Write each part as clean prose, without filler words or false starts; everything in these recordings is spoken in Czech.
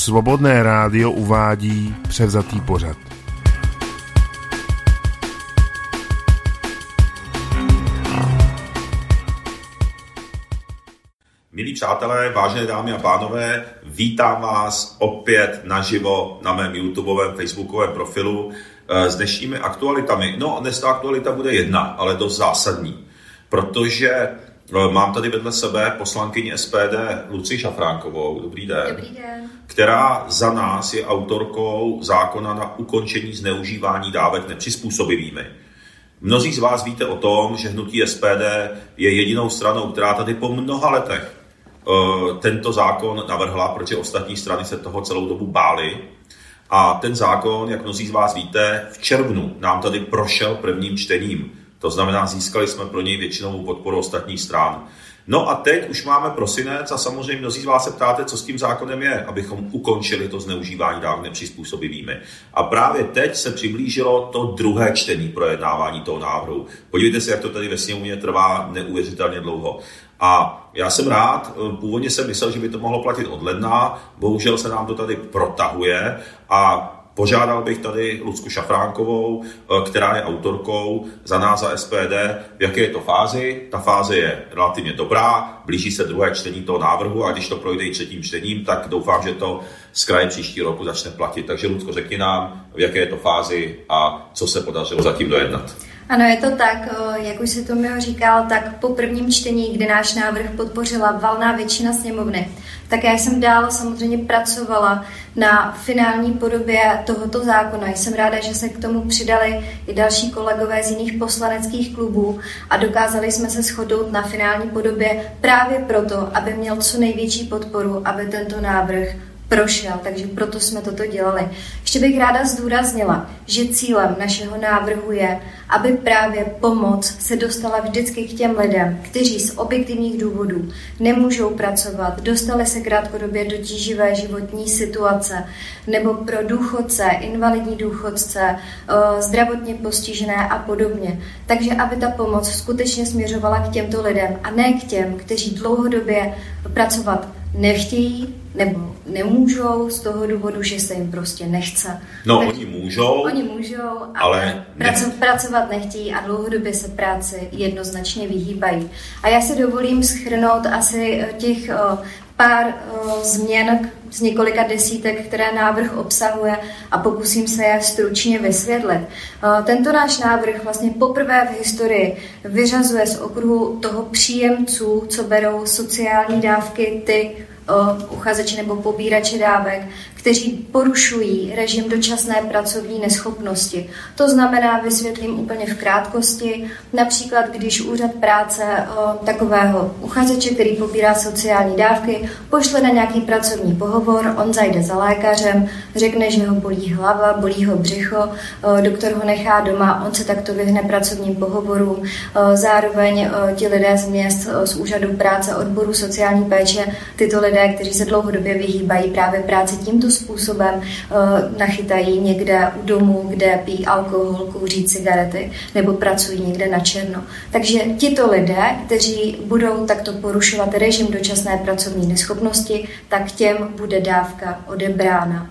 Svobodné rádio uvádí převzatý pořad. Milí přátelé, vážené dámy a pánové, vítám vás opět naživo na mém YouTubeovém, facebookovém profilu s dnešními aktualitami. No, dnes ta aktualita bude jedna, ale dost zásadní, protože mám tady vedle sebe poslankyni SPD Lucii Šafránkovou, dobrý den, která za nás je autorkou zákona na ukončení zneužívání dávek nepřizpůsobivými. Mnozí z vás víte o tom, že hnutí SPD je jedinou stranou, která tady po mnoha letech tento zákon navrhla, protože ostatní strany se toho celou dobu bály. A ten zákon, jak mnozí z vás víte, v červnu nám tady prošel prvním čtením. To znamená, získali jsme pro něj většinovou podporu ostatních stran. No a teď už máme prosinec a samozřejmě mnozí z vás se ptáte, co s tím zákonem je, abychom ukončili to zneužívání dávek nepřizpůsobivými. A právě teď se přiblížilo to druhé čtení projednávání toho návrhu. Podívejte se, jak to tady ve sněmovně trvá neuvěřitelně dlouho. A já jsem rád, původně jsem myslel, že by to mohlo platit od ledna, bohužel se nám to tady protahuje a požádal bych tady Lucku Šafránkovou, která je autorkou za nás za SPD, v jaké je to fázi. Ta fáze je relativně dobrá, blíží se druhé čtení toho návrhu a když to projde i třetím čtením, tak doufám, že to z kraje příští roku začne platit. Takže Lucko, řekni nám, v jaké je to fázi a co se podařilo zatím dojednat. Ano, je to tak, jak už si Tomio říkal, tak po prvním čtení, kdy náš návrh podpořila valná většina sněmovny, tak já jsem dál samozřejmě pracovala na finální podobě tohoto zákona. Jsem ráda, že se k tomu přidali i další kolegové z jiných poslaneckých klubů a dokázali jsme se shodnout na finální podobě právě proto, aby měl co největší podporu, aby tento návrh prošel, takže proto jsme toto dělali. Ještě bych ráda zdůraznila, že cílem našeho návrhu je, aby právě pomoc se dostala vždycky k těm lidem, kteří z objektivních důvodů nemůžou pracovat, dostali se krátkodobě do tíživé životní situace, nebo pro důchodce, invalidní důchodce, zdravotně postižené a podobně. Takže aby ta pomoc skutečně směřovala k těmto lidem a ne k těm, kteří dlouhodobě pracovat nechtějí nebo nemůžou z toho důvodu, že se jim prostě nechce. No, oni můžou, ale pracovat nechtějí a dlouhodobě se práci jednoznačně vyhýbají. A já si dovolím shrnout asi těch pár změn z několika desítek, které návrh obsahuje a pokusím se je stručně vysvětlit. Tento náš návrh vlastně poprvé v historii vyřazuje z okruhu toho příjemců, co berou sociální dávky, ty uchazeči nebo pobírači dávek, kteří porušují režim dočasné pracovní neschopnosti. To znamená, vysvětlím úplně v krátkosti, například když úřad práce takového uchazeče, který pobírá sociální dávky, pošle na nějaký pracovní pohovor, on zajde za lékařem, řekne, že ho bolí hlava, bolí ho břicho, doktor ho nechá doma, on se takto vyhne pracovním pohovorům, zároveň ti lidé z měst, z úřadu práce, odboru sociální péče, tyto lidé, kteří se dlouhodobě vyhýbají právě práci tímto způsobem, nachytají někde u domu, kde pijí alkohol, kouří cigarety nebo pracují někde na černo. Takže tito lidé, kteří budou takto porušovat režim dočasné pracovní neschopnosti, tak těm bude dávka odebrána.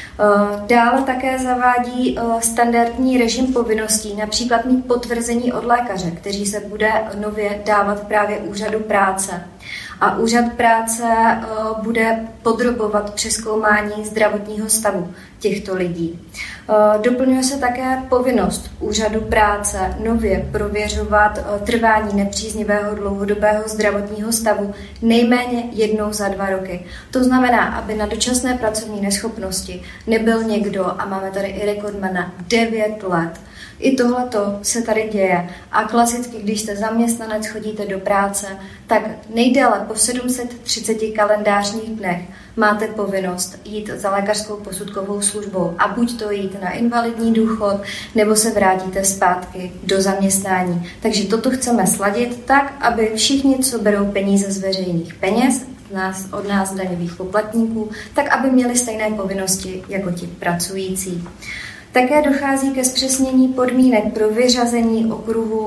Dále také zavádí standardní režim povinností, například mít potvrzení od lékaře, který se bude nově dávat právě úřadu práce. A úřad práce bude podrobovat přezkoumání zdravotního stavu těchto lidí. Doplňuje se také povinnost úřadu práce nově prověřovat trvání nepříznivého dlouhodobého zdravotního stavu nejméně jednou za 2 roky. To znamená, aby na dočasné pracovní neschopnosti nebyl někdo, a máme tady i rekordmana, 9 let. I tohleto se tady děje a klasicky, když jste zaměstnanec, chodíte do práce, tak nejdéle po 730 kalendářních dnech máte povinnost jít za lékařskou posudkovou službou a buď to jít na invalidní důchod, nebo se vrátíte zpátky do zaměstnání. Takže toto chceme sladit tak, aby všichni, co berou peníze z veřejných peněz, od nás daňových poplatníků, tak aby měli stejné povinnosti jako ti pracující. Také dochází ke zpřesnění podmínek pro vyřazení okruhu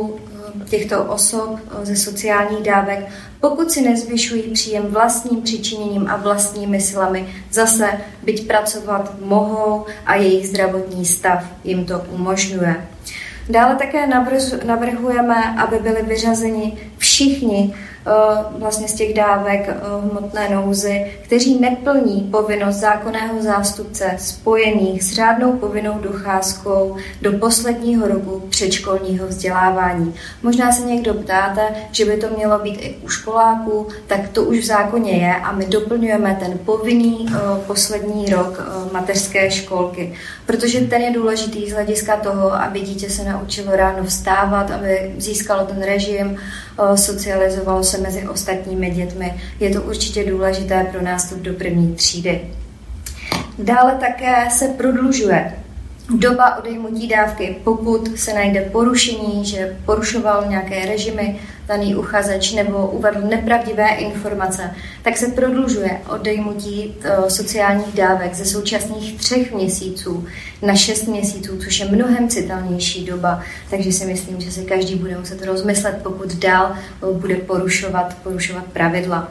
těchto osob ze sociálních dávek, pokud si nezvyšují příjem vlastním přičiněním a vlastními silami, zase byť pracovat mohou a jejich zdravotní stav jim to umožňuje. Dále také navrhujeme, aby byli vyřazeni všichni vlastně z těch dávek hmotné nouzy, kteří neplní povinnost zákonného zástupce spojených s řádnou povinnou docházkou do posledního roku předškolního vzdělávání. Možná se někdo ptáte, že by to mělo být i u školáků, tak to už v zákoně je a my doplňujeme ten povinný poslední rok mateřské školky, protože ten je důležitý z hlediska toho, aby dítě se naučilo ráno vstávat, aby získalo ten režim, socializovalo se mezi ostatními dětmi. Je to určitě důležité pro nástup do první třídy. Dále také se prodlužuje doba odejmutí dávky, pokud se najde porušení, že porušoval nějaké režimy daný uchazeč nebo uvedl nepravdivé informace, tak se prodlužuje odejmutí sociálních dávek ze současných 3 měsíců na 6 měsíců, což je mnohem citelnější doba, takže si myslím, že si každý bude muset rozmyslet, pokud dál bude porušovat pravidla.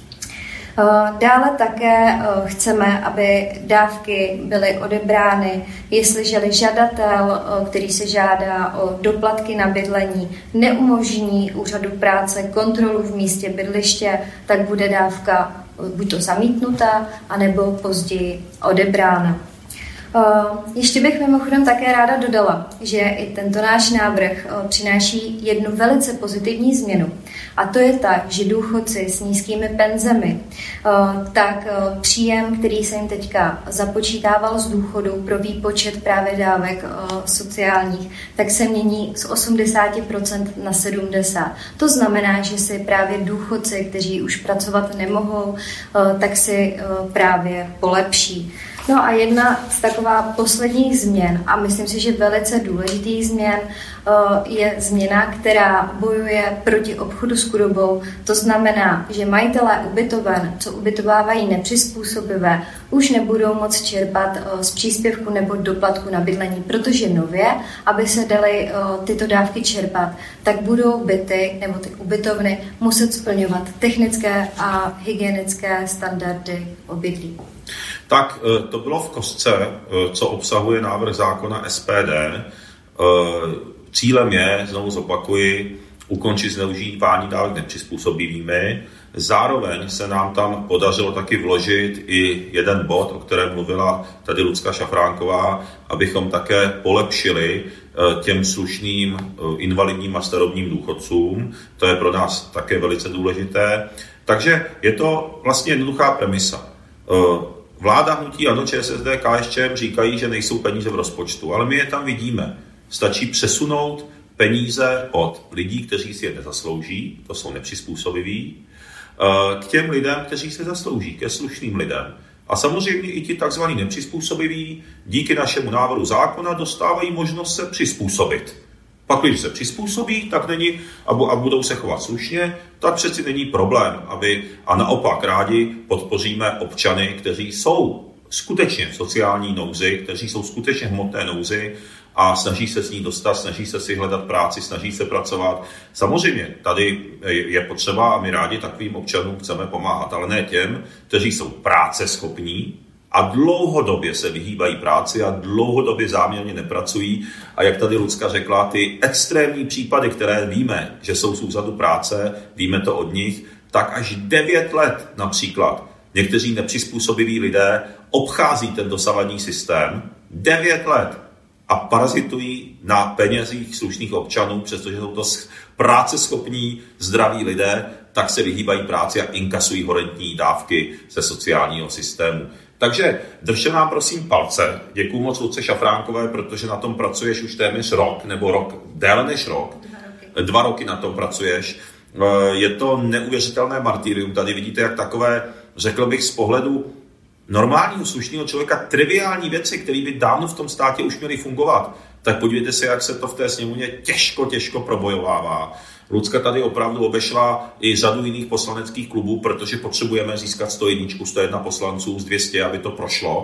Dále také chceme, aby dávky byly odebrány, jestliže žadatel, který se žádá o doplatky na bydlení, neumožní úřadu práce kontrolu v místě bydliště, tak bude dávka buď to zamítnuta, anebo později odebrána. Ještě bych mimochodem také ráda dodala, že i tento náš návrh přináší jednu velice pozitivní změnu. A to je tak, že důchodci s nízkými penzemi, tak příjem, který se jim teďka započítával z důchodu pro výpočet právě dávek sociálních, tak se mění z 80% na 70%. To znamená, že si právě důchodci, kteří už pracovat nemohou, tak si právě polepší. No a jedna z taková posledních změn, a myslím si, že velice důležitých změn, je změna, která bojuje proti obchodu s chudobou. To znamená, že majitelé ubytoven, co ubytovávají nepřizpůsobivé, už nebudou moct čerpat z příspěvku nebo doplatku na bydlení, protože nově, aby se daly tyto dávky čerpat, tak budou byty nebo ty ubytovny muset splňovat technické a hygienické standardy obydlí. Tak to bylo v kostce, co obsahuje návrh zákona SPD. Cílem je, znovu zopakuji, ukončit zneužívání dávek nepřizpůsobivými. Zároveň se nám tam podařilo taky vložit i jeden bod, o kterém mluvila tady Lucka Šafránková, abychom také polepšili těm slušným invalidním a starobním důchodcům. To je pro nás také velice důležité. Takže je to vlastně jednoduchá premisa. Vláda, hnutí ANO, ČSSD, KSČM říkají, že nejsou peníze v rozpočtu, ale my je tam vidíme. Stačí přesunout peníze od lidí, kteří si je nezaslouží, to jsou nepřizpůsobiví, k těm lidem, kteří se zaslouží, ke slušným lidem. A samozřejmě i ti takzvaní nepřizpůsobiví díky našemu návrhu zákona dostávají možnost se přizpůsobit. Pak, když se přizpůsobí, tak není, a budou se chovat slušně, tak přeci není problém, a naopak rádi podpoříme občany, kteří jsou skutečně v sociální nouzi, kteří jsou skutečně v hmotné nouzi a snaží se z ní dostat, snaží se si hledat práci, snaží se pracovat. Samozřejmě tady je potřeba a my rádi takovým občanům chceme pomáhat, ale ne těm, kteří jsou práceschopní a dlouhodobě se vyhýbají práci a dlouhodobě záměrně nepracují. A jak tady Lucka řekla, ty extrémní případy, které víme, že jsou z úřadu práce, víme to od nich, tak až 9 let například někteří nepřizpůsobiví lidé obchází ten dosavadní systém 9 let a parazitují na penězích slušných občanů, přestože jsou to práceschopní, zdraví lidé, tak se vyhýbají práci a inkasují horentní dávky ze sociálního systému. Takže držte nám prosím palce. Děkuju moc Lucce Šafránkové, protože na tom pracuješ už téměř rok, nebo rok, déle než rok. 2 roky na tom pracuješ. Je to neuvěřitelné martyrium. Tady vidíte, jak takové, řekl bych z pohledu normálního, slušného člověka, triviální věci, které by dávno v tom státě už měly fungovat. Tak podívejte se, jak se to v té sněmovně těžko probojovává. Lucka tady opravdu obešla i řadu jiných poslaneckých klubů, protože potřebujeme získat 101 poslanců z 200, aby to prošlo.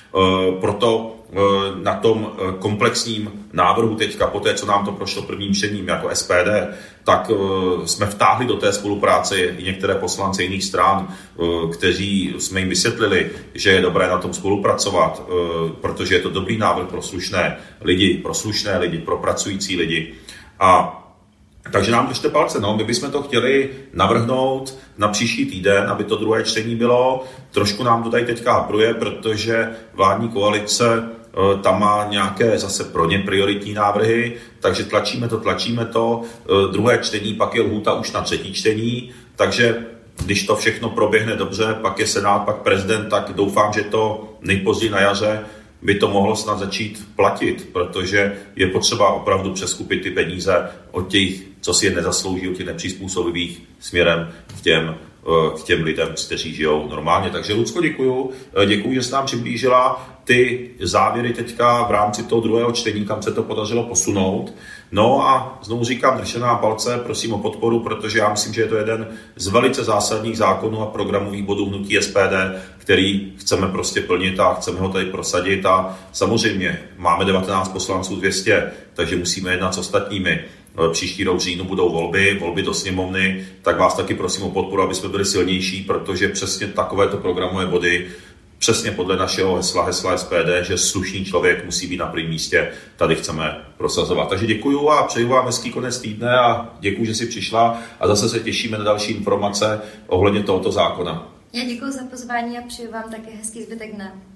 Proto na tom komplexním návrhu teďka, po té, co nám to prošlo prvním čtením jako SPD, tak jsme vtáhli do té spolupráce i některé poslance jiných stran, kteří jsme jim vysvětlili, že je dobré na tom spolupracovat, protože je to dobrý návrh pro slušné lidi, pro pracující lidi. A takže nám držte palce, my bychom to chtěli navrhnout na příští týden, aby to druhé čtení bylo. Trošku nám to tady teďka hapruje, protože vládní koalice tam má nějaké zase pro ně prioritní návrhy, takže tlačíme to. Druhé čtení, pak je lhůta už na třetí čtení, takže když to všechno proběhne dobře, pak je Senát, pak prezident, tak doufám, že to nejpozději na jaře by to mohlo snad začít platit, protože je potřeba opravdu přeskupit ty peníze od těch, co si je nezaslouží, od těch nepřizpůsobivých směrem k těm lidem, kteří žijou normálně. Takže Lucko, děkuju, že jsi nám přiblížila ty závěry teďka v rámci toho druhého čtení, kam se to podařilo posunout. No a znovu říkám, držte nám palce, prosím o podporu, protože já myslím, že je to jeden z velice zásadních zákonů a programových bodů hnutí SPD, který chceme prostě plnit a chceme ho tady prosadit. A samozřejmě máme 19 poslanců 200, takže musíme jednat s ostatními. Příští rok v říjnu budou volby do sněmovny, tak vás taky prosím o podporu, aby jsme byli silnější, protože přesně takovéto programové body, přesně podle našeho hesla SPD, že slušný člověk musí být na prvním místě, tady chceme prosazovat. Takže děkuju a přeju vám hezký konec týdne a děkuju, že jsi přišla a zase se těšíme na další informace ohledně tohoto zákona. Já děkuju za pozvání a přeju vám také hezký zbytek dne.